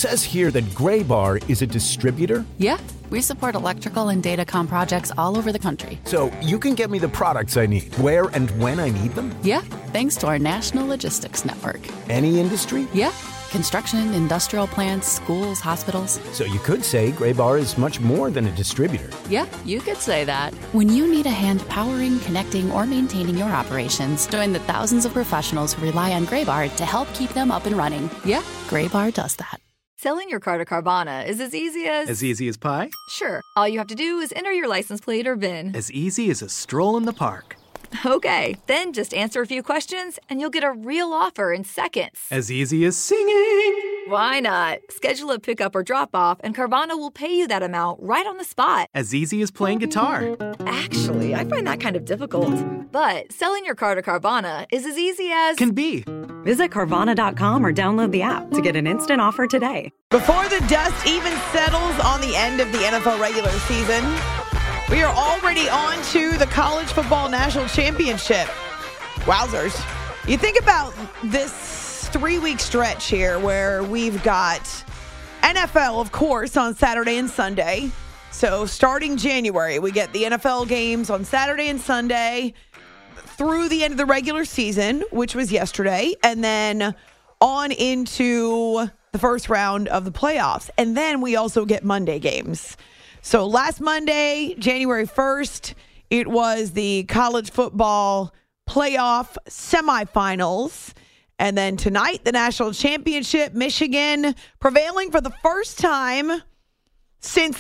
says here that Gray Bar is a distributor. Yeah, we support electrical and datacom projects all over the country. So you can get me the products I need, where and when I need them? Yeah, thanks to our national logistics network. Any industry? Yeah, construction, industrial plants, schools, hospitals. So you could say Gray Bar is much more than a distributor. Yeah, you could say that. When you need a hand powering, connecting, or maintaining your operations, join the thousands of professionals who rely on Gray Bar to help keep them up and running. Yeah, Gray Bar does that. Selling your car to Carvana is as easy as... As easy as pie? Sure. All you have to do is enter your license plate or VIN. As easy as a stroll in the park. Okay, then just answer a few questions and you'll get a real offer in seconds. As easy as singing. Why not? Schedule a pickup or drop off and Carvana will pay you that amount right on the spot. As easy as playing guitar. Actually, I find that kind of difficult. But selling your car to Carvana is as easy as... Can be. Visit Carvana.com or download the app to get an instant offer today. Before the dust even settles on the end of the NFL regular season, we are already on to the College Football National Championship. Wowzers. You think about this 3-week stretch here where we've got NFL, of course, on Saturday and Sunday. So starting January, we get the NFL games on Saturday and Sunday through the end of the regular season, which was yesterday, and then on into the first round of the playoffs. And then we also get Monday games. So last Monday, January 1st, it was the college football playoff semifinals. And then tonight, the national championship, Michigan prevailing for the first time since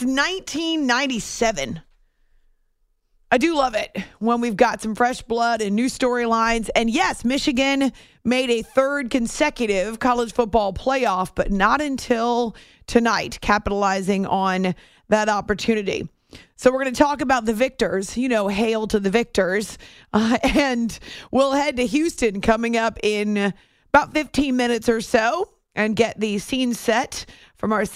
1997. I do love it when we've got some fresh blood and new storylines. And yes, Michigan made a third consecutive college football playoff, but not until tonight, capitalizing on that opportunity. So we're going to talk about the victors, hail to the victors. And we'll head to Houston coming up in about 15 minutes or so and get the scene set from our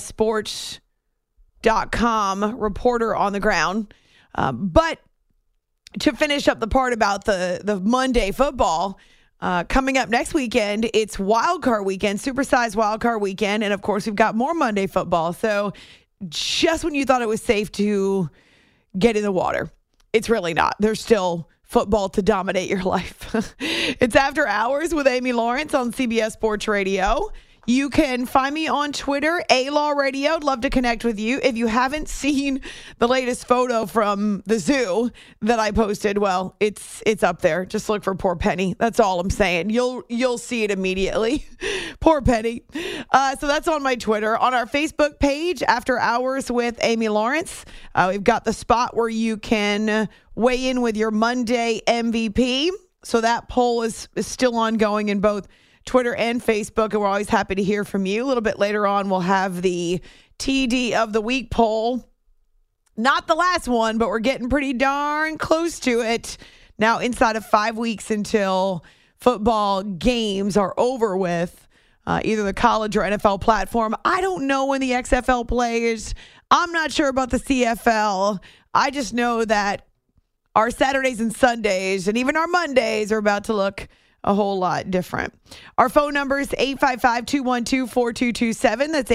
CBSSports.com reporter on the ground. But to finish up the part about the Monday football, coming up next weekend, it's wildcard weekend, supersized wildcard weekend. And of course, we've got more Monday football. So just when you thought it was safe to get in the water, it's really not. There's still football to dominate your life. It's After Hours with Amy Lawrence on CBS Sports Radio. You can find me on Twitter, A-Law Radio. I'd love to connect with you. If you haven't seen the latest photo from the zoo that I posted, well, it's up there. Just look for Poor Penny. That's all I'm saying. You'll see it immediately. Poor Penny. So that's on my Twitter. On our Facebook page, After Hours with Amy Lawrence, we've got the spot where you can weigh in with your Monday MVP. So that poll is still ongoing in both Twitter and Facebook, and we're always happy to hear from you. A little bit later on, we'll have the TD of the Week poll. Not the last one, but we're getting pretty darn close to it. Now, inside of 5 weeks until football games are over with, either the college or NFL platform. I don't know when the XFL plays. I'm not sure about the CFL. I just know that our Saturdays and Sundays, and even our Mondays, are about to look a whole lot different. Our phone number is 855-212-4227. That's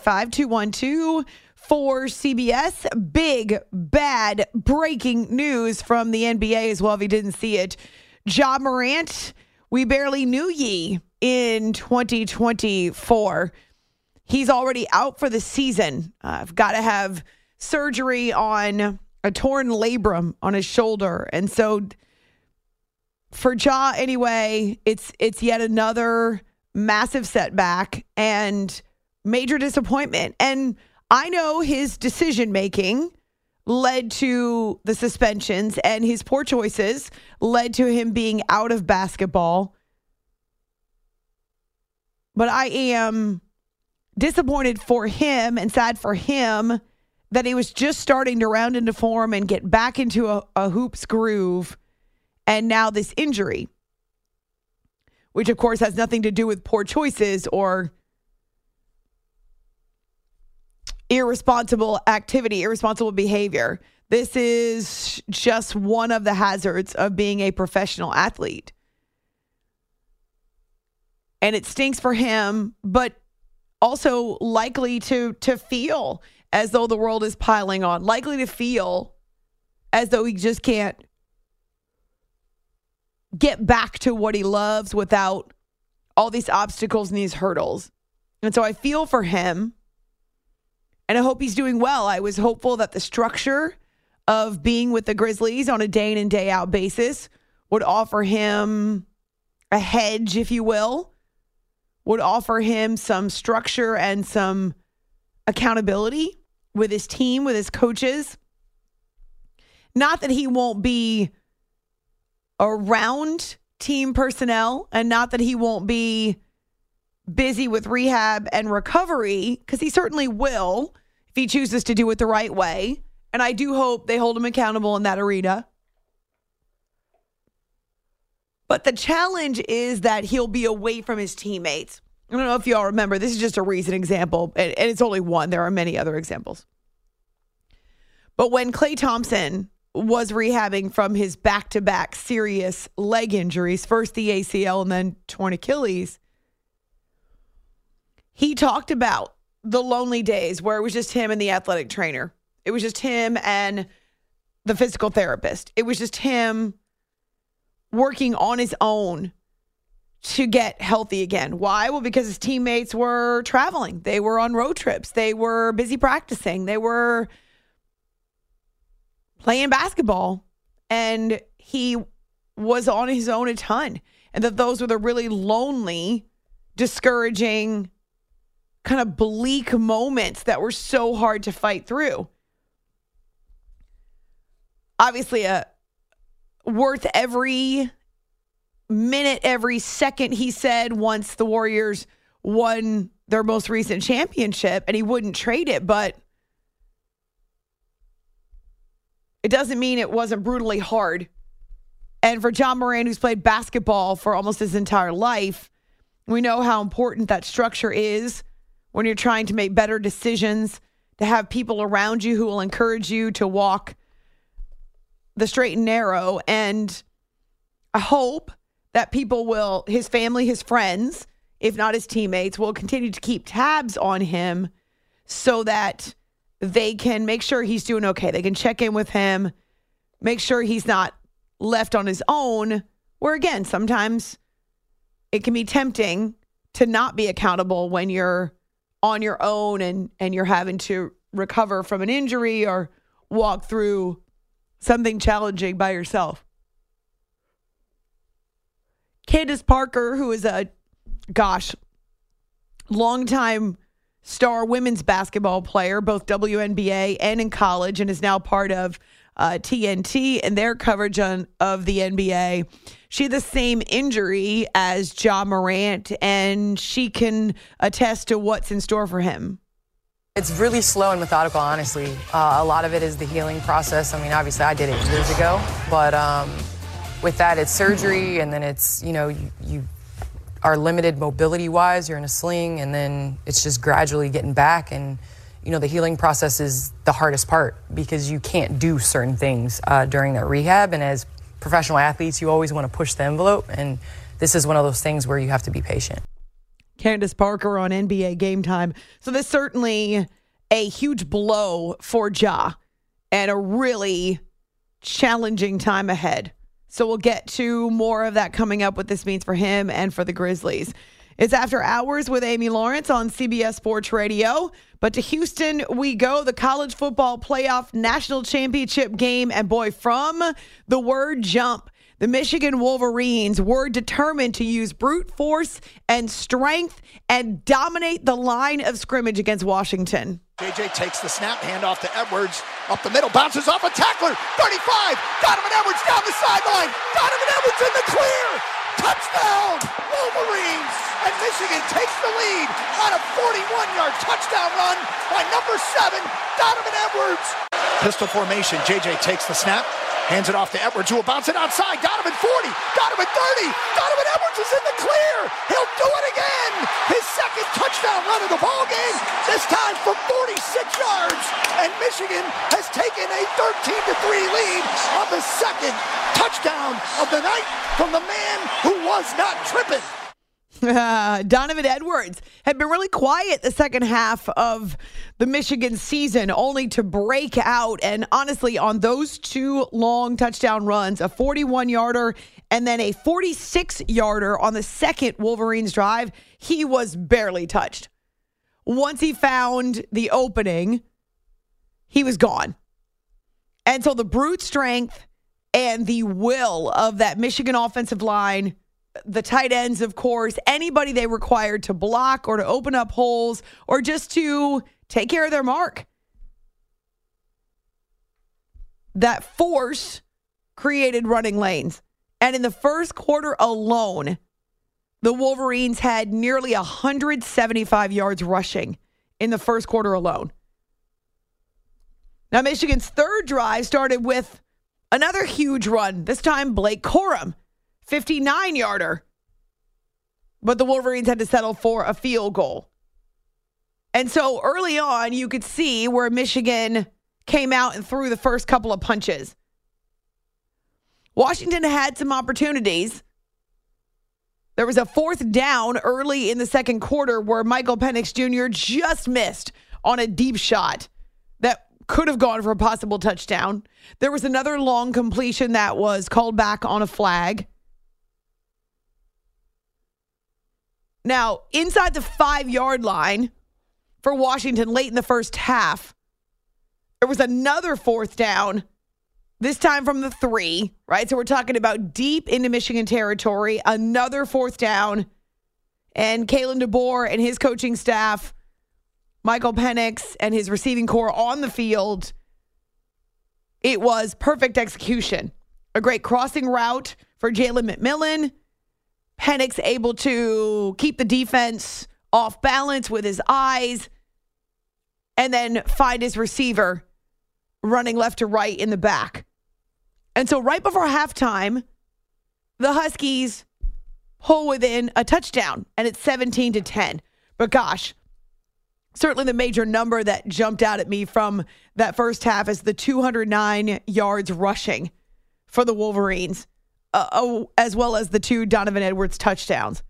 855-212-4CBS. Big, bad, breaking news from the NBA as well, if you didn't see it. Ja Morant, we barely knew ye in 2024. He's already out for the season. I've got to have surgery on a torn labrum on his shoulder. And so for Ja, anyway, it's yet another massive setback and major disappointment. And I know his decision-making led to the suspensions, and his poor choices led to him being out of basketball. But I am disappointed for him and sad for him that he was just starting to round into form and get back into a hoops groove. And now this injury, which of course has nothing to do with poor choices or irresponsible activity, irresponsible behavior. This is just one of the hazards of being a professional athlete. And it stinks for him, but also likely to feel as though the world is piling on, likely to feel as though he just can't get back to what he loves without all these obstacles and these hurdles. And so I feel for him, and I hope he's doing well. I was hopeful that the structure of being with the Grizzlies on a day in and day out basis would offer him a hedge, if you will, would offer him some structure and some accountability with his team, with his coaches. Not that he won't be around team personnel, and not that he won't be busy with rehab and recovery, because he certainly will if he chooses to do it the right way. And I do hope they hold him accountable in that arena. But the challenge is that he'll be away from his teammates. I don't know if you all remember, this is just a recent example, and it's only one. There are many other examples. But when Klay Thompson was rehabbing from his back-to-back serious leg injuries, first the ACL and then torn Achilles, he talked about the lonely days where it was just him and the athletic trainer. It was just him and the physical therapist. It was just him working on his own to get healthy again. Why? Well, because his teammates were traveling. They were on road trips. They were busy practicing. They were playing basketball. And he was on his own a ton. And that those were the really lonely, discouraging, kind of bleak moments that were so hard to fight through. Obviously, worth every minute, every second, he said, once the Warriors won their most recent championship, and he wouldn't trade it, but it doesn't mean it wasn't brutally hard. And for Ja Morant, who's played basketball for almost his entire life, we know how important that structure is when you're trying to make better decisions, to have people around you who will encourage you to walk the straight and narrow. And I hope that people will, his family, his friends, if not his teammates, will continue to keep tabs on him so that they can make sure he's doing okay. They can check in with him, make sure he's not left on his own, where again, sometimes it can be tempting to not be accountable when you're on your own and you're having to recover from an injury or walk through something challenging by yourself. Candace Parker, who is a, longtime star women's basketball player, both WNBA and in college, and is now part of TNT and their coverage of the NBA. She had the same injury as Ja Morant, and she can attest to what's in store for him. It's really slow and methodical, honestly. A lot of it is the healing process. I mean, obviously, I did it years ago, but with that, it's surgery, and then it's, you are limited mobility-wise. You're in a sling, and then it's just gradually getting back. And, the healing process is the hardest part because you can't do certain things during that rehab. And as professional athletes, you always want to push the envelope, and this is one of those things where you have to be patient. Candace Parker on NBA Game Time. So this certainly a huge blow for Ja and a really challenging time ahead. So we'll get to more of that coming up, what this means for him and for the Grizzlies. It's After Hours with Amy Lawrence on CBS Sports Radio. But to Houston we go, the college football playoff national championship game. And boy, from the word jump, the Michigan Wolverines were determined to use brute force and strength and dominate the line of scrimmage against Washington. JJ takes the snap, handoff to Edwards, up the middle, bounces off a tackler, 35, Donovan Edwards down the sideline, Donovan Edwards in the clear, touchdown, Wolverines, and Michigan takes the lead on a 41-yard touchdown run by number 7, Donovan Edwards. Pistol formation, JJ takes the snap, hands it off to Edwards, who will bounce it outside. Donovan 40, Donovan 30. Donovan Edwards is in the clear. He'll do it again. His second touchdown run of the ball game, this time from 46 yards. And Michigan has taken a 13-3 lead on the second touchdown of the night from the man who was not tripping. Donovan Edwards had been really quiet the second half of the Michigan season, only to break out. And honestly, on those two long touchdown runs, a 41-yarder and then a 46-yarder on the second Wolverines drive, he was barely touched. Once he found the opening, he was gone. And so the brute strength and the will of that Michigan offensive line, the tight ends, of course, anybody they required to block or to open up holes or just to take care of their mark. That force created running lanes. And in the first quarter alone, the Wolverines had nearly 175 yards rushing in the first quarter alone. Now, Michigan's third drive started with another huge run, this time Blake Corum, 59-yarder. But the Wolverines had to settle for a field goal. And so early on, you could see where Michigan came out and threw the first couple of punches. Washington had some opportunities. There was a fourth down early in the second quarter where Michael Penix Jr. just missed on a deep shot that could have gone for a possible touchdown. There was another long completion that was called back on a flag. Now, inside the 5-yard line for Washington late in the first half, there was another fourth down, this time from the 3, right? So we're talking about deep into Michigan territory, another fourth down, and Kalen DeBoer and his coaching staff, Michael Penix and his receiving corps on the field. It was perfect execution. A great crossing route for Jalen McMillan. Penix able to keep the defense off balance with his eyes and then find his receiver running left to right in the back. And so right before halftime, the Huskies pull within a touchdown, and it's 17-10. But gosh, certainly the major number that jumped out at me from that first half is the 209 yards rushing for the Wolverines, as well as the 2 Donovan Edwards touchdowns.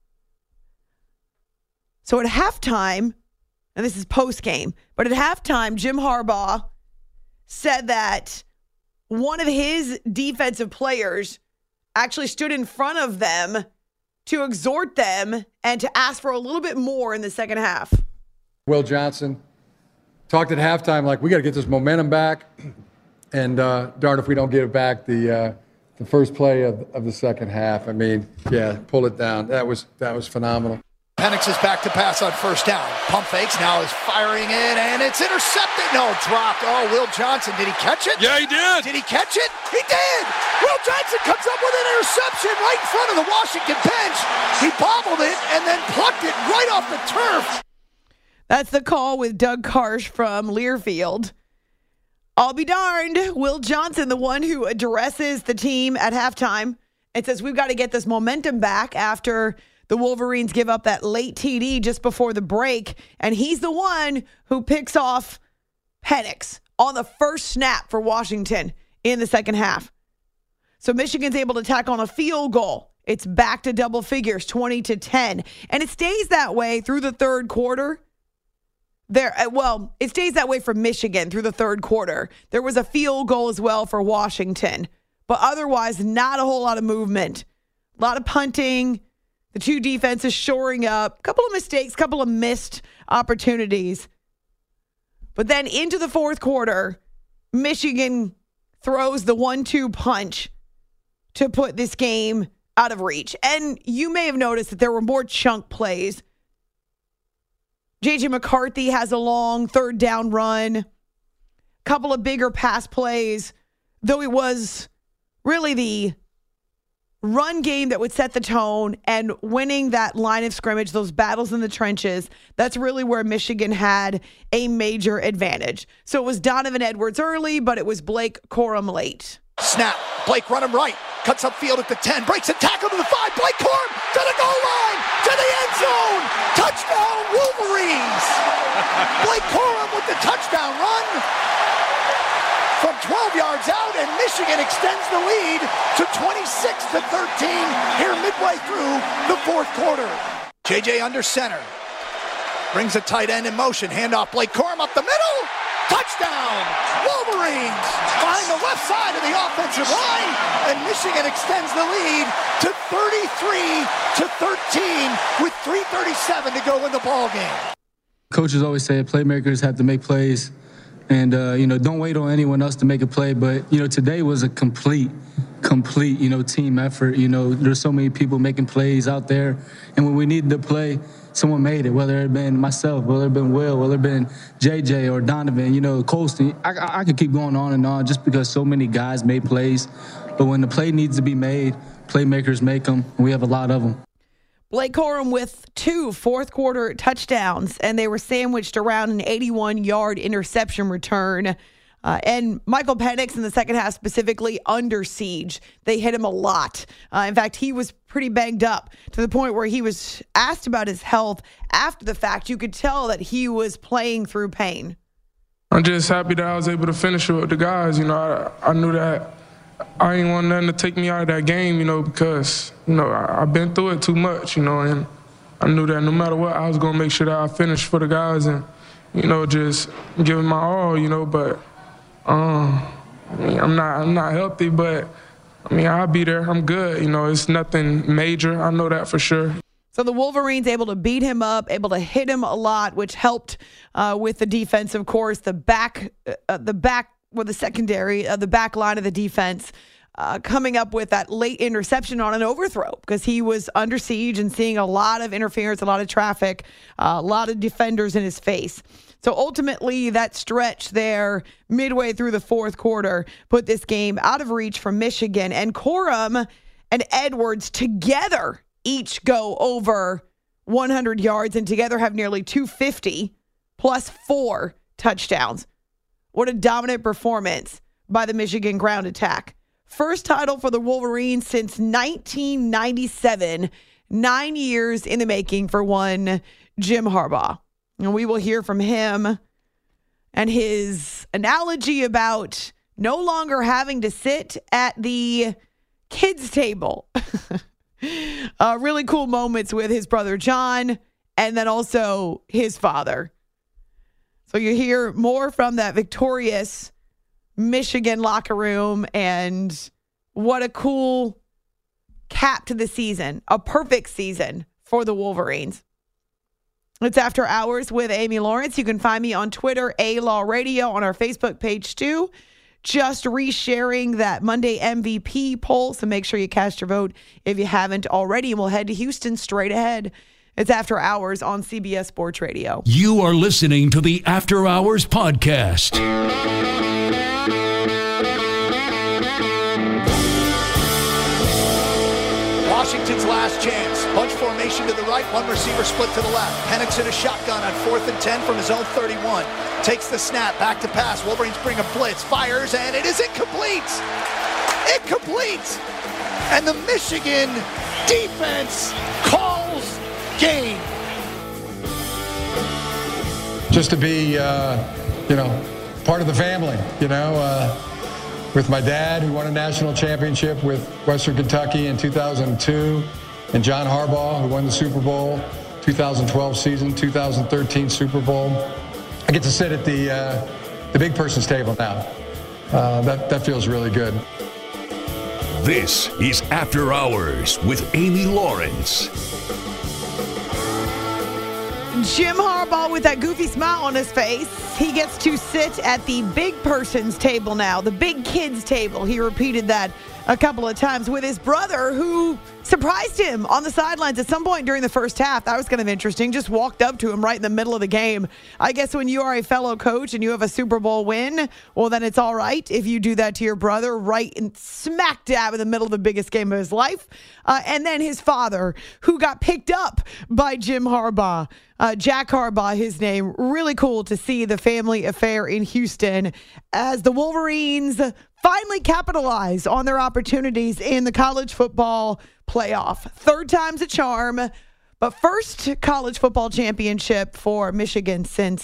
So at halftime, and this is post-game, but at halftime, Jim Harbaugh said that one of his defensive players actually stood in front of them to exhort them and to ask for a little bit more in the second half. Will Johnson talked at halftime like, we got to get this momentum back, and darn if we don't get it back the first play of the second half. I mean, yeah, pull it down. That was phenomenal. Penix is back to pass on first down. Pump fakes, now is firing in, and it's intercepted. No, dropped. Oh, Will Johnson, did he catch it? Yeah, he did. Did he catch it? He did! Will Johnson comes up with an interception right in front of the Washington bench. He bobbled it and then plucked it right off the turf. That's the call with Doug Karsh from Learfield. I'll be darned. Will Johnson, the one who addresses the team at halftime and says, we've got to get this momentum back after the Wolverines give up that late TD just before the break. And he's the one who picks off Penix on the first snap for Washington in the second half. So Michigan's able to tack on a field goal. It's back to double figures, 20-10. And it stays that way through the third quarter. It stays that way for Michigan through the third quarter. There was a field goal as well for Washington. But otherwise, not a whole lot of movement. A lot of punting. The 2 defenses shoring up. A couple of mistakes, couple of missed opportunities. But then into the fourth quarter, Michigan throws the 1-2 punch to put this game out of reach. And you may have noticed that there were more chunk plays. J.J. McCarthy has a long third down run. A couple of bigger pass plays, though it was really the run game that would set the tone, and winning that line of scrimmage, those battles in the trenches, that's really where Michigan had a major advantage. So it was Donovan Edwards early, but it was Blake Corum late. Snap. Blake running right. Cuts upfield at the 10. Breaks a tackle to the 5. Blake Corum to the goal line. To the end zone. Touchdown Wolverines. Blake Corum with the touchdown run. from 12 yards out, and Michigan extends the lead to 26-13 here midway through the fourth quarter. JJ under center. Brings a tight end in motion. Handoff, Blake Corum up the middle. Touchdown! Wolverines find the left side of the offensive line, and Michigan extends the lead to 33-13 with 3:37 to go in the ball game. Coaches always say playmakers have to make plays, and don't wait on anyone else to make a play. But today was a complete team effort. There's so many people making plays out there, and when we needed to play, someone made it, whether it had been myself, whether it had been Will, whether it had been JJ or Donovan, Colston. I could keep going on and on just because so many guys made plays. But when the play needs to be made, playmakers make them, and we have a lot of them. Blake Corum with 2 fourth-quarter touchdowns, and they were sandwiched around an 81-yard interception return. And Michael Penix in the second half specifically under siege. They hit him a lot. In fact, he was pretty banged up to the point where he was asked about his health after the fact. You could tell that he was playing through pain. I'm just happy that I was able to finish it with the guys. I knew that I didn't want nothing to take me out of that game, because, I've been through it too much, and I knew that no matter what, I was going to make sure that I finished for the guys and, just giving my all, but I'm not healthy, but I'll be there. I'm good. It's nothing major. I know that for sure. So the Wolverines able to beat him up, able to hit him a lot, which helped with the defense. Of course, the back line of the defense coming up with that late interception on an overthrow because he was under siege and seeing a lot of interference, a lot of traffic, a lot of defenders in his face. So ultimately, that stretch there midway through the fourth quarter put this game out of reach for Michigan. And Corum and Edwards together each go over 100 yards and together have nearly 250 plus 4 touchdowns. What a dominant performance by the Michigan ground attack. First title for the Wolverines since 1997. 9 years in the making for one Jim Harbaugh. And we will hear from him and his analogy about no longer having to sit at the kids' table. Really cool moments with his brother John and then also his father. So you hear more from that victorious Michigan locker room and what a cool cap to the season. A perfect season for the Wolverines. It's After Hours with Amy Lawrence. You can find me on Twitter, A-Law Radio, on our Facebook page too. Just resharing that Monday MVP poll, so make sure you cast your vote if you haven't already. And we'll head to Houston straight ahead. It's After Hours on CBS Sports Radio. You are listening to the After Hours podcast. Washington's last chance. Bunch formation to the right, one receiver split to the left. Penix in a shotgun on 4th and 10 from his own 31. Takes the snap, back to pass. Wolverines bring a blitz, fires, and it is incomplete. Incomplete. And the Michigan defense calls game. Just to be, part of the family, with my dad, who won a national championship with Western Kentucky in 2002, and John Harbaugh, who won the Super Bowl 2012 season, 2013 Super Bowl. I get to sit at the big person's table now. That feels really good. This is After Hours with Amy Lawrence. Jim Harbaugh with that goofy smile on his face. He gets to sit at the big person's table now, the big kid's table. He repeated that a couple of times with his brother, who surprised him on the sidelines at some point during the first half. That was kind of interesting. Just walked up to him right in the middle of the game. I guess when you are a fellow coach and you have a Super Bowl win, well, then it's all right if you do that to your brother right in smack dab in the middle of the biggest game of his life. And then his father, who got picked up by Jim Harbaugh. Jack Harbaugh, his name. Really cool to see the family affair in Houston as the Wolverines finally capitalize on their opportunities in the college football playoff. Third time's a charm, but first college football championship for Michigan since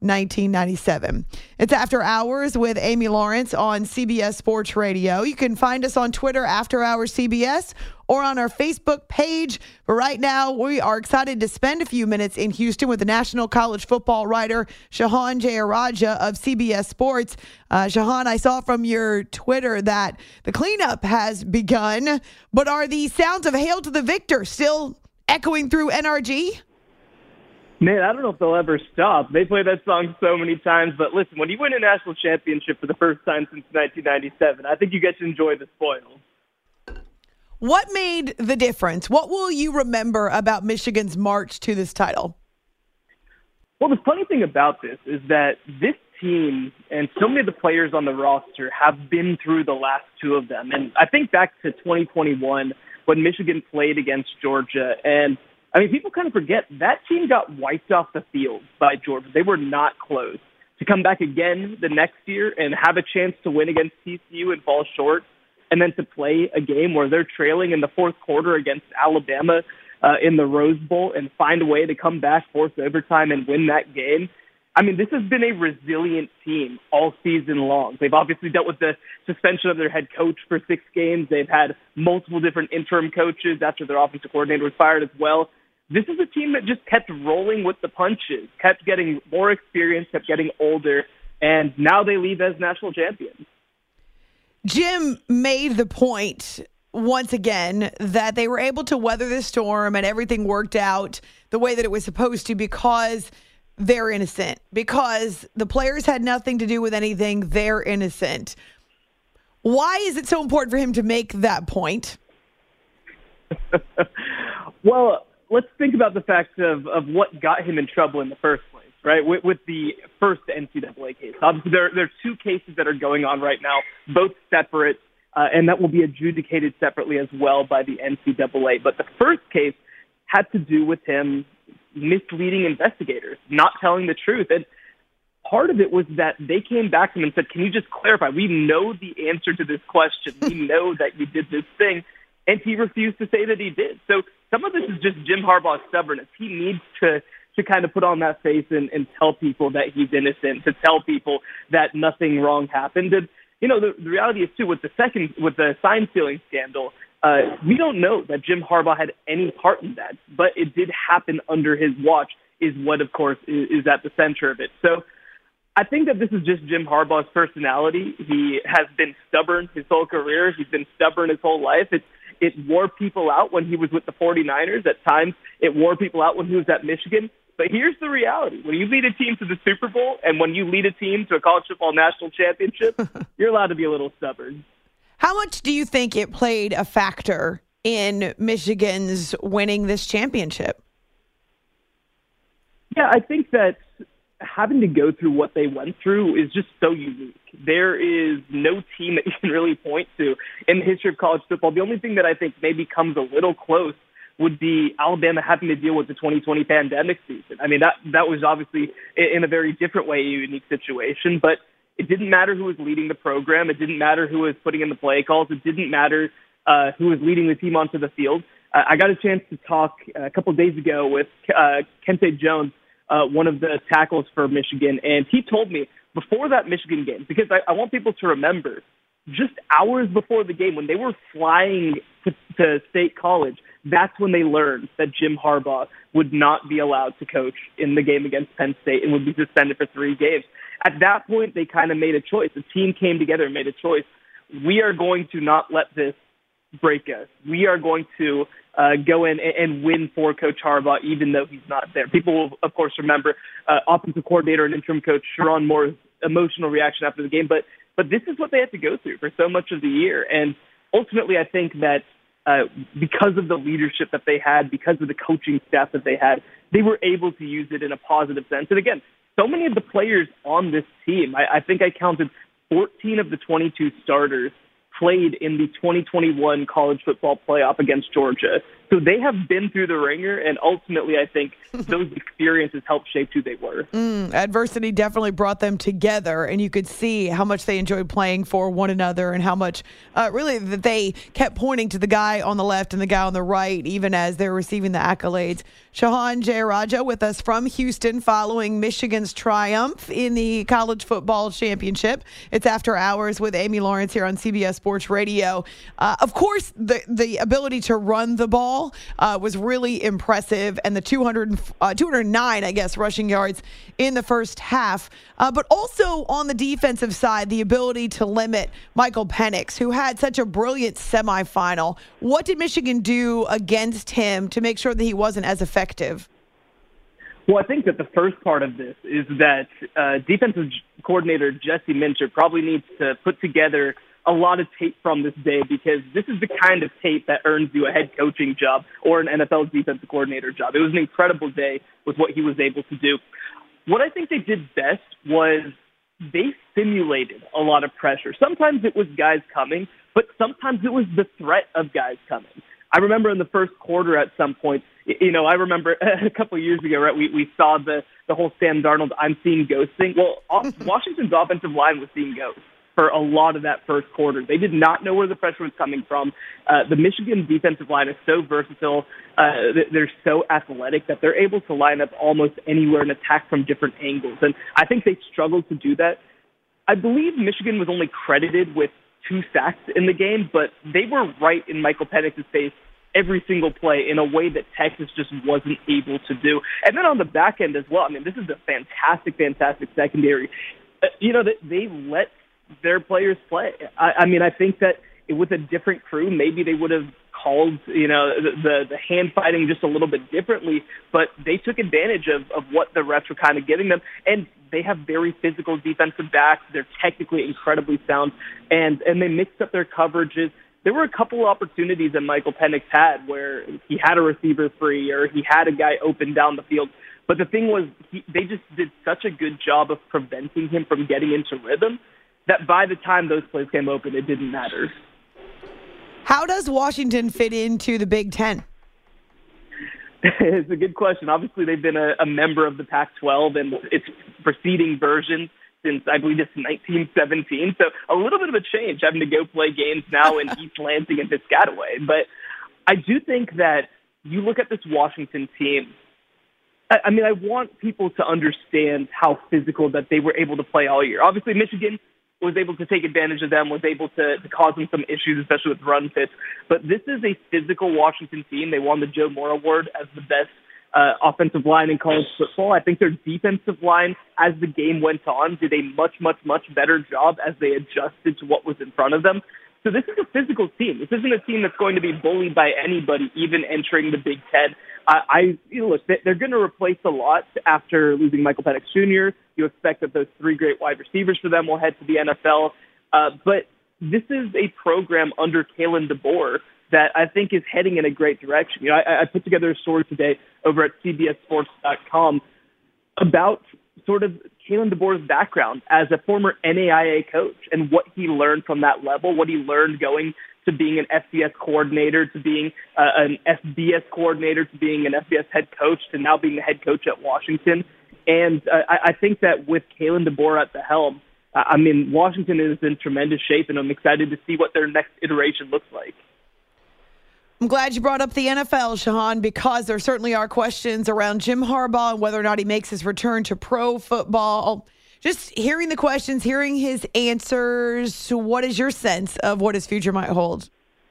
1997. It's After Hours with Amy Lawrence on CBS Sports Radio. You can find us on Twitter, After Hours CBS, or on our Facebook page. But right now, we are excited to spend a few minutes in Houston with the national college football writer, Shehan Jeyarajah of CBS Sports. Shehan, I saw from your Twitter that the cleanup has begun, but are the sounds of Hail to the Victor still echoing through NRG? Man, I don't know if they'll ever stop. They play that song so many times. But listen, when you win a national championship for the first time since 1997, I think you get to enjoy the spoils. What made the difference? What will you remember about Michigan's march to this title? Well, the funny thing about this is that this team and so many of the players on the roster have been through the last two of them. And I think back to 2021 when Michigan played against Georgia, and I mean, people kind of forget that team got wiped off the field by Georgia. They were not close. To come back again the next year and have a chance to win against TCU and fall short, and then to play a game where they're trailing in the fourth quarter against Alabama in the Rose Bowl and find a way to come back, force overtime, and win that game. I mean, this has been a resilient team all season long. They've obviously dealt with the suspension of their head coach for 6 games. They've had multiple different interim coaches after their offensive coordinator was fired as well. This is a team that just kept rolling with the punches, kept getting more experience, kept getting older, and now they leave as national champions. Jim made the point once again that they were able to weather the storm and everything worked out the way that it was supposed to because they're innocent, because the players had nothing to do with anything. They're innocent. Why is it so important for him to make that point? Well, let's think about the fact of what got him in trouble in the first place, right? With the first NCAA case. Obviously, there are 2 cases that are going on right now, both separate, and that will be adjudicated separately as well by the NCAA. But the first case had to do with him misleading investigators, not telling the truth. And part of it was that they came back to him and said, can you just clarify? We know the answer to this question. We know that you did this thing. And he refused to say that he did. So some of this is just Jim Harbaugh's stubbornness. He needs to kind of put on that face and tell people that he's innocent, to tell people that nothing wrong happened. And, you know, the reality is, too, with the sign stealing scandal, we don't know that Jim Harbaugh had any part in that. But it did happen under his watch is what, of course, is at the center of it. So I think that this is just Jim Harbaugh's personality. He has been stubborn his whole career. He's been stubborn his whole life. It wore people out when he was with the 49ers. At times, it wore people out when he was at Michigan. But here's the reality. When you lead a team to the Super Bowl and when you lead a team to a college football national championship, you're allowed to be a little stubborn. How much do you think it played a factor in Michigan's winning this championship? Yeah, I think that having to go through what they went through is just so unique. There is no team that you can really point to in the history of college football. The only thing that I think maybe comes a little close would be Alabama having to deal with the 2020 pandemic season. I mean, that was obviously in a very different way a unique situation, but it didn't matter who was leading the program. It didn't matter who was putting in the play calls. It didn't matter who was leading the team onto the field. I got a chance to talk a couple of days ago with Kente Jones, one of the tackles for Michigan, and he told me before that Michigan game, because I want people to remember, just hours before the game, when they were flying to State College, that's when they learned that Jim Harbaugh would not be allowed to coach in the game against Penn State and would be suspended for 3 games. At that point, they kind of made a choice. The team came together and made a choice. We are going to not let this break us. We are going to go in and win for Coach Harbaugh, even though he's not there. People will, of course, remember offensive coordinator and interim coach Sharon Moore's emotional reaction after the game. But this is what they had to go through for so much of the year. And ultimately, I think that because of the leadership that they had, because of the coaching staff that they had, they were able to use it in a positive sense. And again, so many of the players on this team, I think I counted 14 of the 22 starters played in the 2021 college football playoff against Georgia. So they have been through the ringer, and ultimately I think those experiences helped shape who they were. Adversity definitely brought them together, and you could see how much they enjoyed playing for one another and how much really that they kept pointing to the guy on the left and the guy on the right, even as they're receiving the accolades. Shehan Jeyarajah with us from Houston following Michigan's triumph in the college football championship. It's After Hours with Amy Lawrence here on CBS Sports Radio. Of course, the ability to run the ball was really impressive, and the 209, I guess, rushing yards in the first half. But also on the defensive side, the ability to limit Michael Penix, who had such a brilliant semifinal. What did Michigan do against him to make sure that he wasn't as effective? Well, I think that the first part of this is that defensive coordinator Jesse Minter probably needs to put together a lot of tape from this day, because this is the kind of tape that earns you a head coaching job or an NFL defensive coordinator job. It was an incredible day with what he was able to do. What I think they did best was they simulated a lot of pressure. Sometimes it was guys coming, but sometimes it was the threat of guys coming. I remember in the first quarter at some point, I remember a couple of years ago, right, we saw the whole Sam Darnold, I'm seeing ghosts thing. Well, Washington's offensive line was seeing ghosts for a lot of that first quarter. They did not know where the pressure was coming from. The Michigan defensive line is so versatile. They're so athletic that they're able to line up almost anywhere and attack from different angles. And I think they struggled to do that. I believe Michigan was only credited with 2 sacks in the game, but they were right in Michael Penix's face every single play in a way that Texas just wasn't able to do. And then on the back end as well, I mean, this is a fantastic secondary. They let their players play. I mean, I think that with a different crew, maybe they would have called, the hand fighting just a little bit differently, but they took advantage of what the refs were kind of giving them. And they have very physical defensive backs. They're technically incredibly sound, and they mixed up their coverages. There were a couple of opportunities that Michael Penix had where he had a receiver free or he had a guy open down the field. But the thing was, they just did such a good job of preventing him from getting into rhythm that by the time those plays came open, it didn't matter. How does Washington fit into the Big Ten? It's a good question. Obviously, they've been a member of the Pac-12 and its preceding version since, I believe, it's 1917. So a little bit of a change having to go play games now in East Lansing and Piscataway. But I do think that you look at this Washington team, I mean, I want people to understand how physical that they were able to play all year. Obviously, Michigan was able to take advantage of them, was able to cause them some issues, especially with run fits. But this is a physical Washington team. They won the Joe Moore Award as the best offensive line in college football. I think their defensive line, as the game went on, did a much, much, much better job as they adjusted to what was in front of them. So this is a physical team. This isn't a team that's going to be bullied by anybody, even entering the Big Ten. Look, they're going to replace a lot after losing Michael Penix Jr. You expect that those 3 great wide receivers for them will head to the NFL. But this is a program under Kalen DeBoer that I think is heading in a great direction. I put together a story today over at CBSSports.com about sort of Kalen DeBoer's background as a former NAIA coach and what he learned from that level, what he learned going to being an FCS coordinator, to being an FBS coordinator, to being an FBS head coach, to now being the head coach at Washington. And I think that with Kalen DeBoer at the helm, I mean, Washington is in tremendous shape, and I'm excited to see what their next iteration looks like. I'm glad you brought up the NFL, Shehan, because there certainly are questions around Jim Harbaugh and whether or not he makes his return to pro football. Just hearing the questions, hearing his answers, what is your sense of what his future might hold?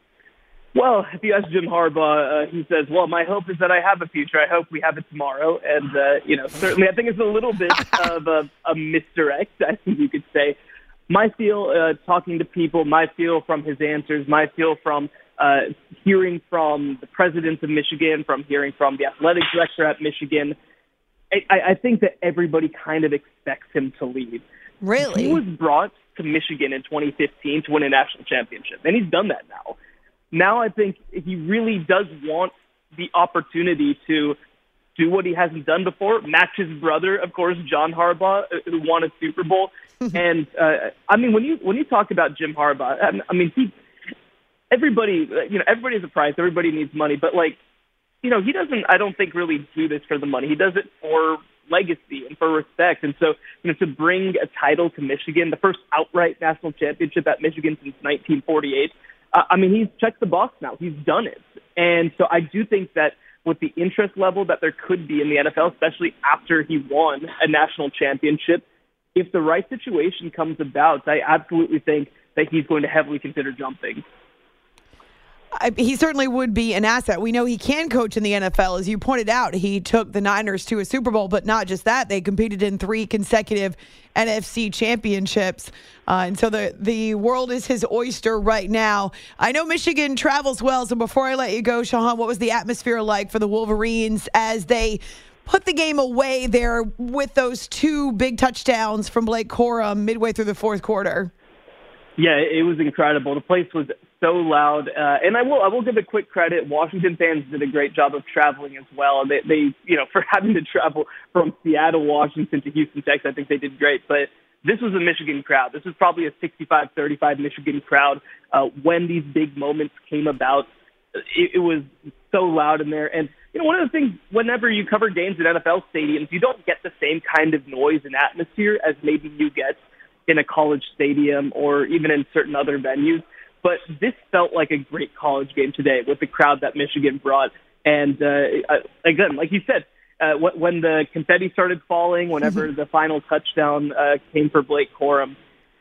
Well, if you ask Jim Harbaugh, he says, well, my hope is that I have a future. I hope we have it tomorrow. And, certainly I think it's a little bit of a misdirect, I think you could say. My feel, talking to people, my feel from his answers, my feel from hearing from the president of Michigan, from hearing from the athletic director at Michigan, I think that everybody kind of expects him to leave. Really? He was brought to Michigan in 2015 to win a national championship, and he's done that now. Now I think he really does want the opportunity to do what he hasn't done before, match his brother, of course, John Harbaugh, who won a Super Bowl. And, when you talk about Jim Harbaugh, everybody has a price, everybody needs money, but, he doesn't, I don't think, really do this for the money. He does it for legacy and for respect. And so, to bring a title to Michigan, the first outright national championship at Michigan since 1948, he's checked the box now. He's done it. And so I do think that with the interest level that there could be in the NFL, especially after he won a national championship, if the right situation comes about, I absolutely think that he's going to heavily consider jumping. He certainly would be an asset. We know he can coach in the NFL. As you pointed out, he took the Niners to a Super Bowl, but not just that. They competed in 3 consecutive NFC championships. And so the world is his oyster right now. I know Michigan travels well, so before I let you go, Shahan, what was the atmosphere like for the Wolverines as they put the game away there with those 2 big touchdowns from Blake Corum midway through the fourth quarter? Yeah, it was incredible. The place was so loud, and I will give a quick credit. Washington fans did a great job of traveling as well. They for having to travel from Seattle, Washington to Houston, Texas, I think they did great. But this was a Michigan crowd. This was probably a 65-35 Michigan crowd. When these big moments came about, it was so loud in there. And one of the things, whenever you cover games at NFL stadiums, you don't get the same kind of noise and atmosphere as maybe you get in a college stadium or even in certain other venues. But this felt like a great college game today with the crowd that Michigan brought. And again, like you said, when the confetti started falling, whenever the final touchdown came for Blake Corum,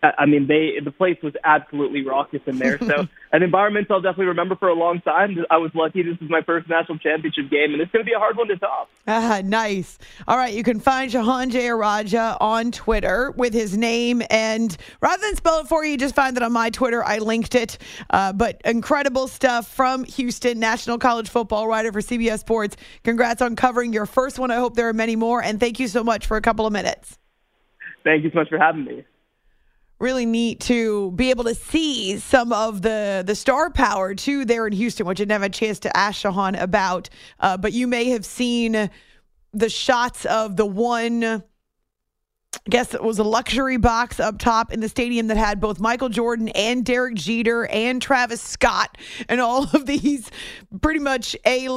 the place was absolutely raucous in there. So an environment I'll definitely remember for a long time. I was lucky. This was my first national championship game, and it's going to be a hard one to top. Nice. All right, you can find Shahan Jeyarajah on Twitter with his name, and rather than spell it for you, just find that on my Twitter. I linked it. But incredible stuff from Houston, national college football writer for CBS Sports. Congrats on covering your first one. I hope there are many more, and thank you so much for a couple of minutes. Thank you so much for having me. Really neat to be able to see some of the star power, too, there in Houston, which I didn't have a chance to ask Shahan about. But you may have seen the shots of the one, I guess it was a luxury box up top in the stadium that had both Michael Jordan and Derek Jeter and Travis Scott and all of these pretty much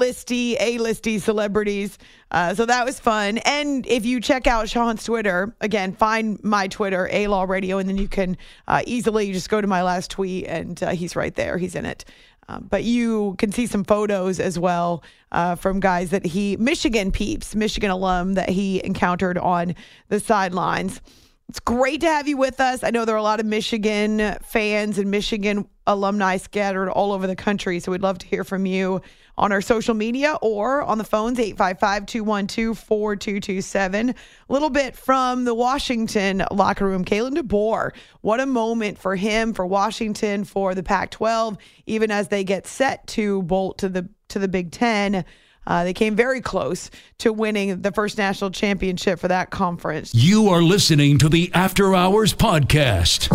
A-listy celebrities. So that was fun. And if you check out Shahan's Twitter, again, find my Twitter, A-Law Radio, and then you can easily just go to my last tweet, and he's right there. He's in it. But you can see some photos as well from guys that Michigan peeps, Michigan alum that he encountered on the sidelines. It's great to have you with us. I know there are a lot of Michigan fans and Michigan alumni scattered all over the country, so we'd love to hear from you on our social media or on the phones, 855-212-4227. A little bit from the Washington locker room. Kalen DeBoer, what a moment for him, for Washington, for the Pac-12, even as they get set to bolt to the Big Ten. They came very close to winning the first national championship for that conference. You are listening to the After Hours Podcast.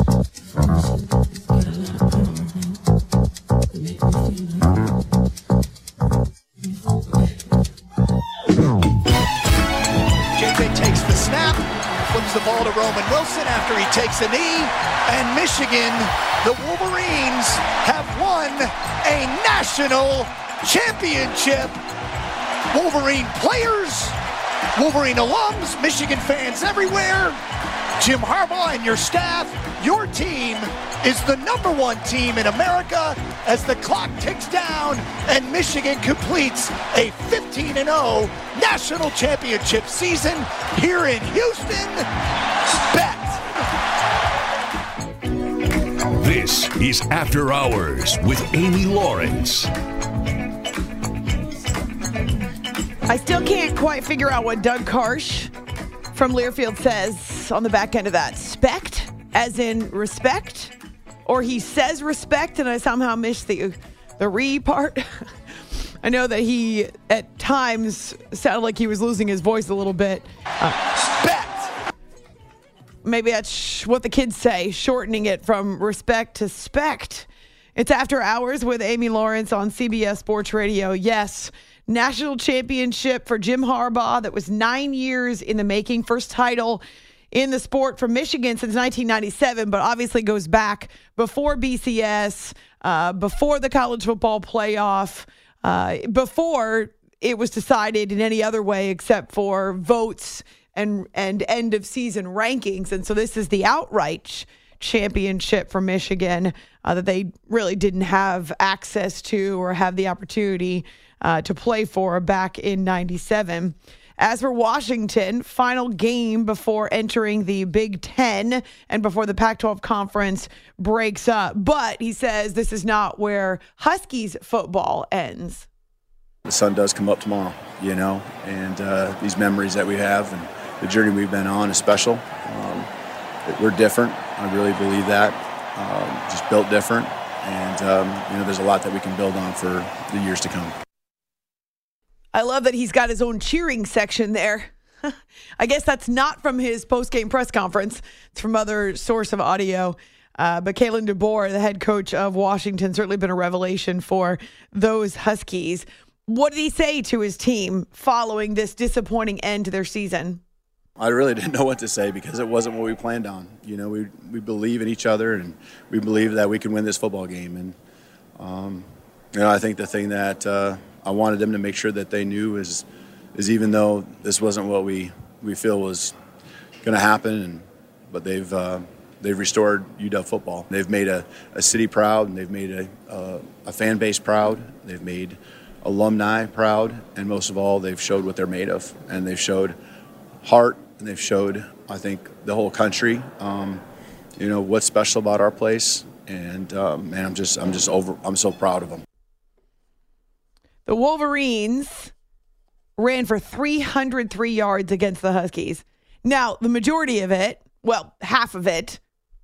JJ takes the snap, flips the ball to Roman Wilson after he takes a knee, and Michigan, the Wolverines, have won a national championship. Wolverine players, Wolverine alums, Michigan fans everywhere, Jim Harbaugh and your staff, your team is the #1 team in America as the clock ticks down and Michigan completes a 15-0 national championship season here in Houston. Bet. This is After Hours with Amy Lawrence. I still can't quite figure out what Doug Karsh from Learfield says on the back end of that. Spect, as in respect? Or he says respect and I somehow missed the re part? I know that he, at times, sounded like he was losing his voice a little bit. Spect! Maybe that's what the kids say, shortening it from respect to spect. It's After Hours with Amy Lawrence on CBS Sports Radio. Yes, national championship for Jim Harbaugh that was 9 years in the making. First title in the sport for Michigan since 1997, but obviously goes back before BCS, before the college football playoff, before it was decided in any other way except for votes and end of season rankings. And so this is the outright championship for Michigan that they really didn't have access to or have the opportunity to play for back in 97. As for Washington, final game before entering the Big Ten and before the Pac-12 conference breaks up. But he says this is not where Huskies football ends. The sun does come up tomorrow, and these memories that we have and the journey we've been on is special. We're different. I really believe that. Just built different. And, there's a lot that we can build on for the years to come. I love that he's got his own cheering section there. I guess that's not from his post-game press conference. It's from other source of audio. But Kalen DeBoer, the head coach of Washington, certainly been a revelation for those Huskies. What did he say to his team following this disappointing end to their season? I really didn't know what to say because it wasn't what we planned on. We believe in each other and we believe that we can win this football game. And, I think the thing that I wanted them to make sure that they knew is even though this wasn't what we feel was going to happen, but they've restored UW football. They've made a city proud, and they've made a fan base proud. They've made alumni proud, and most of all, they've showed what they're made of, and they've showed heart, and they've showed, I think, the whole country, what's special about our place, and man, I'm so proud of them. The Wolverines ran for 303 yards against the Huskies. Now, the majority of it, well, half of it,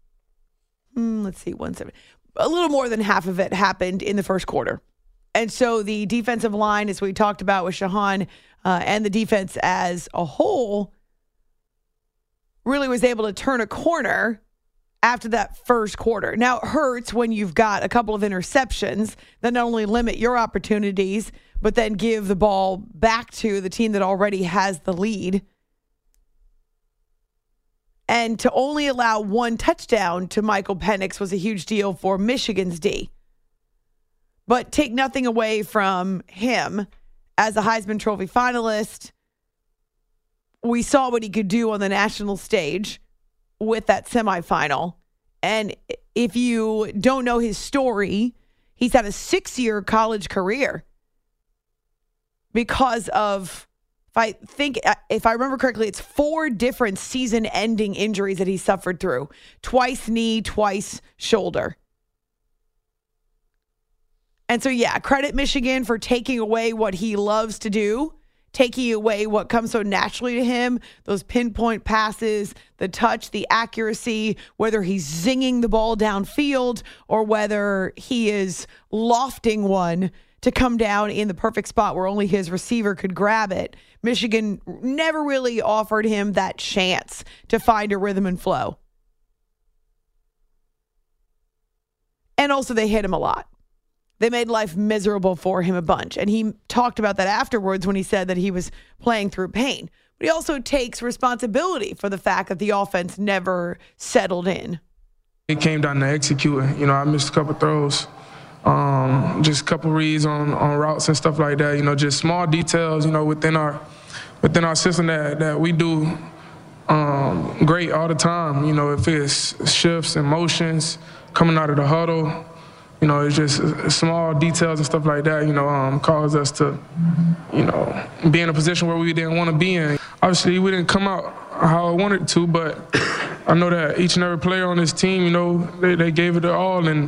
a little more than half of it happened in the first quarter. And so the defensive line, as we talked about with Shahan, and the defense as a whole, really was able to turn a corner after that first quarter. Now, it hurts when you've got a couple of interceptions that not only limit your opportunities, but then give the ball back to the team that already has the lead. And to only allow one touchdown to Michael Penix was a huge deal for Michigan's D. But take nothing away from him as a Heisman Trophy finalist. We saw what he could do on the national stage with that semifinal. And if you don't know his story, he's had a 6-year college career because of, if I remember correctly, it's 4 different season-ending injuries that he suffered through. Twice knee, twice shoulder. And so, credit Michigan for taking away what he loves to do, taking away what comes so naturally to him, those pinpoint passes, the touch, the accuracy, whether he's zinging the ball downfield or whether he is lofting one to come down in the perfect spot where only his receiver could grab it. Michigan never really offered him that chance to find a rhythm and flow. And also they hit him a lot. They made life miserable for him a bunch. And he talked about that afterwards when he said that he was playing through pain. But he also takes responsibility for the fact that the offense never settled in. It came down to executing. I missed a couple throws. Just a couple reads on routes and stuff like that. Just small details, within our system that we do great all the time. If it's shifts and motions coming out of the huddle, it's just small details and stuff like that, caused us to, be in a position where we didn't want to be in. Obviously, we didn't come out how I wanted to, but I know that each and every player on this team, they gave it their all, and,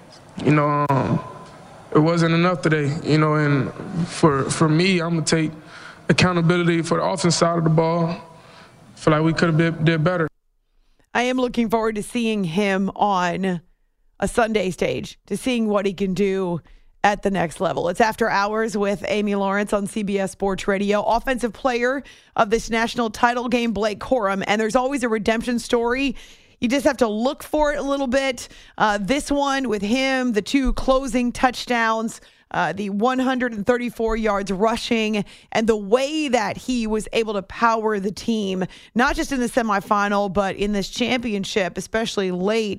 it wasn't enough today, and for me, I'm going to take accountability for the offense side of the ball. I feel like we could have did better. I am looking forward to seeing him on a Sunday stage, to seeing what he can do at the next level. It's After Hours with Amy Lawrence on CBS Sports Radio. Offensive player of this national title game, Blake Corum. And there's always a redemption story. You just have to look for it a little bit. This one with him, the 2 closing touchdowns, the 134 yards rushing, and the way that he was able to power the team, not just in the semifinal, but in this championship, especially late.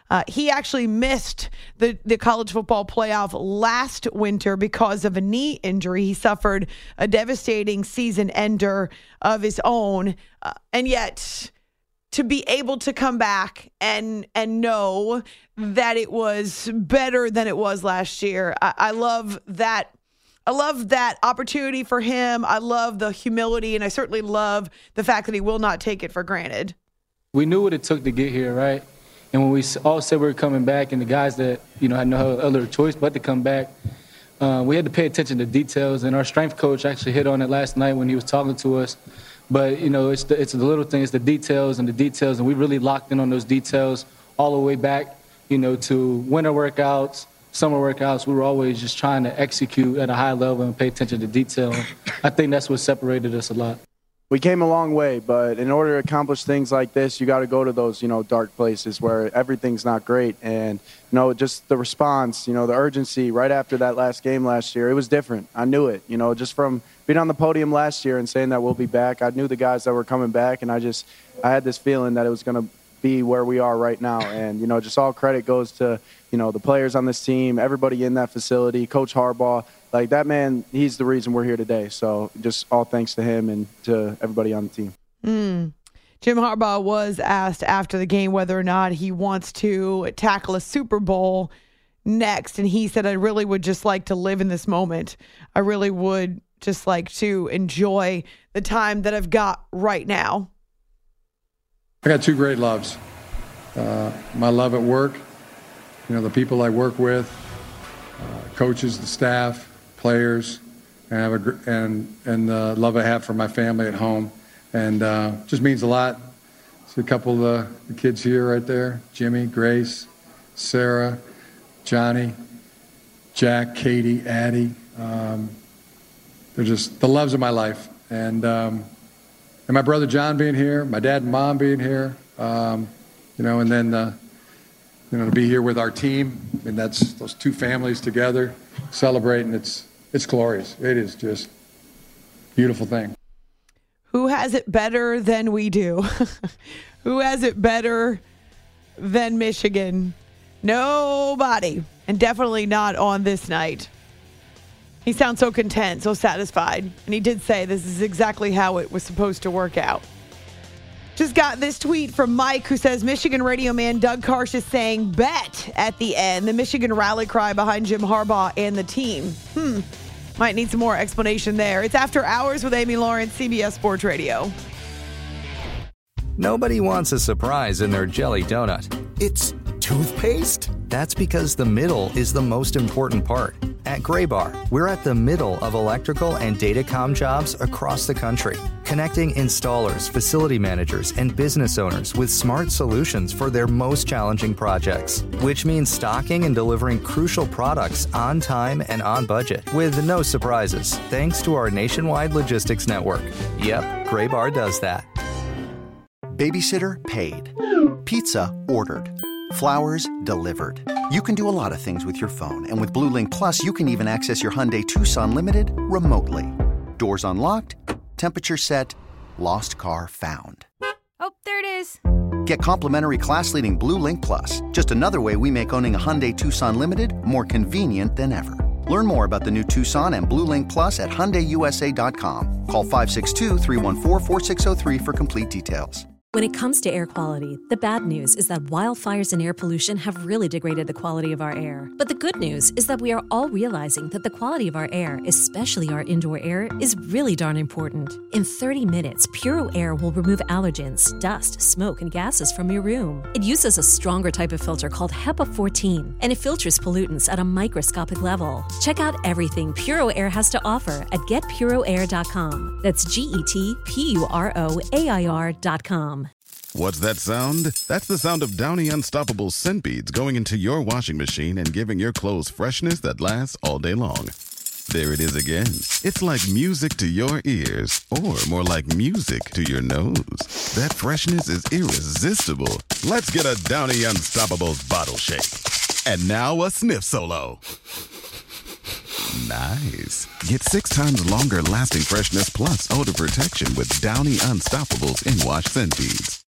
He actually missed the college football playoff last winter because of a knee injury. He suffered a devastating season ender of his own. And yet to be able to come back and know that it was better than it was last year, I love that. I love that opportunity for him. I love the humility, and I certainly love the fact that he will not take it for granted. We knew what it took to get here, right? And when we all said we were coming back, and the guys that, had no other choice but to come back, we had to pay attention to details. And our strength coach actually hit on it last night when he was talking to us. But, it's the little things, the details, and we really locked in on those details all the way back, to winter workouts, summer workouts. We were always just trying to execute at a high level and pay attention to detail. I think that's what separated us a lot. We came a long way, but in order to accomplish things like this, you got to go to those, dark places where everything's not great. And, just the response, the urgency right after that last game last year, it was different. I knew it, just from being on the podium last year and saying that we'll be back. I knew the guys that were coming back, and I had this feeling that it was going to be where we are right now. And, just all credit goes to, the players on this team, everybody in that facility, Coach Harbaugh. Like, that man, he's the reason we're here today. So just all thanks to him and to everybody on the team. Jim Harbaugh was asked after the game whether or not he wants to tackle a Super Bowl next. And he said, I really would just like to live in this moment. I really would just like to enjoy the time that I've got right now. I got two great loves. My love at work, the people I work with, coaches, the staff, players, and the love I have for my family at home. And just means a lot. See a couple of the kids here right there, Jimmy, Grace, Sarah, Johnny, Jack, Katie, Addie. They're just the loves of my life. And my brother John being here, my dad and mom being here, and then to be here with our team, and that's those two families together celebrating. It's glorious. It is just a beautiful thing. Who has it better than we do? Who has it better than Michigan? Nobody, and definitely not on this night. He sounds so content, so satisfied. And he did say this is exactly how it was supposed to work out. Just got this tweet from Mike who says, Michigan radio man Doug Karsh is saying bet at the end. The Michigan rally cry behind Jim Harbaugh and the team. Might need some more explanation there. It's After Hours with Amy Lawrence, CBS Sports Radio. Nobody wants a surprise in their jelly donut. It's toothpaste? That's because the middle is the most important part. At Graybar, we're at the middle of electrical and datacom jobs across the country, connecting installers, facility managers, and business owners with smart solutions for their most challenging projects, which means stocking and delivering crucial products on time and on budget with no surprises, thanks to our nationwide logistics network. Yep, Graybar does that. Babysitter paid. Pizza ordered. Flowers delivered. You can do a lot of things with your phone, and with Blue Link Plus, you can even access your Hyundai Tucson Limited remotely. Doors unlocked, temperature set, lost car found. Oh, there it is. Get complimentary class-leading Blue Link Plus, just another way we make owning a Hyundai Tucson Limited more convenient than ever. Learn more about the new Tucson and Blue Link Plus at HyundaiUSA.com. Call 562-314-4603 for complete details. When it comes to air quality, the bad news is that wildfires and air pollution have really degraded the quality of our air. But the good news is that we are all realizing that the quality of our air, especially our indoor air, is really darn important. In 30 minutes, Puro Air will remove allergens, dust, smoke, and gases from your room. It uses a stronger type of filter called HEPA 14, and it filters pollutants at a microscopic level. Check out everything Puro Air has to offer at getpuroair.com. That's GetPuroAir.com. What's that sound? That's the sound of Downy Unstoppable scent beads going into your washing machine and giving your clothes freshness that lasts all day long. There it is again. It's like music to your ears, or more like music to your nose. That freshness is irresistible. Let's get a Downy Unstoppables bottle shake. And now a sniff solo. Nice. Get 6 times longer lasting freshness plus odor protection with Downy Unstoppables in-wash scent beads.